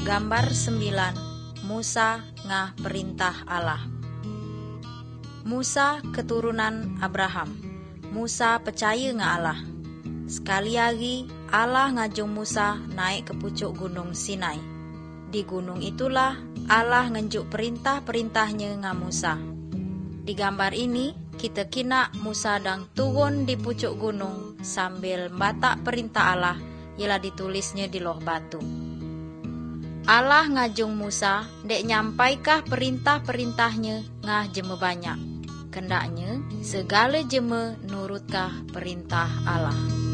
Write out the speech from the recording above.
Gambar 9. Musa ngah perintah Allah. Musa keturunan Abraham. Musa percaya ngah Allah. Sekali hari Allah ngajung Musa naik ke pucuk gunung Sinai. Di gunung itulah Allah ngenjuk perintah-perintahnya ngah Musa. Di gambar ini kita kina Musa dang turun di pucuk gunung sambil batak perintah Allah ialah ditulisnya di loh batu. Allah ngajung Musa dek nyampaikah perintah-perintahnya ngah jeme banyak. Kendaknya segala jeme nurutkah perintah Allah.